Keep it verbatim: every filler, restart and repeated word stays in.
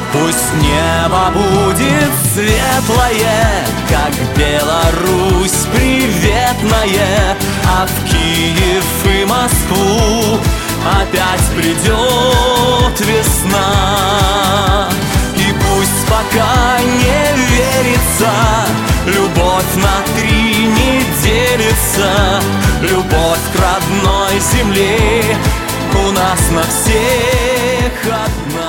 Пусть небо будет светлое, как Беларусь приветная, а в Киев и Москву опять придет весна. И пусть пока не верится, любовь на три не делится, любовь к родной земле у нас на всех одна.